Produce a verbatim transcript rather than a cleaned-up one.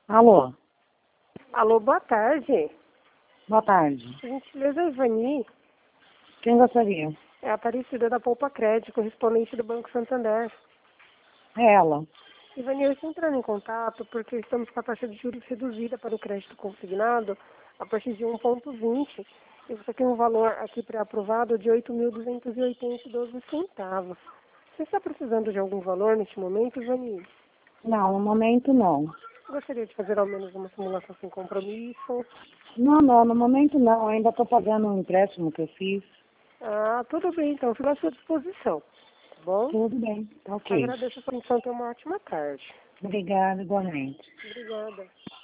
Alô, Alô, boa tarde. boa tarde. Por gentileza, Ivani. Quem gostaria? É a Aparecida da Poupa Crédito, correspondente do Banco Santander. É ela. Ivani, eu estou entrando em contato porque estamos com a taxa de juros reduzida para o crédito consignado a partir de um vírgula vinte. E você tem um valor aqui pré-aprovado de oito mil duzentos e oitenta e doze centavos. Você está precisando de algum valor neste momento, Ivani? Não, no momento não. Gostaria de fazer ao menos uma simulação sem compromisso. Não, não, no momento não. Ainda estou pagando um empréstimo que eu fiz. Ah, tudo bem, então. Fico à sua disposição. Tá bom? Tudo bem, tá ok. Agradeço a sua atenção. Tenha uma ótima tarde. Obrigada, igualmente. Obrigada.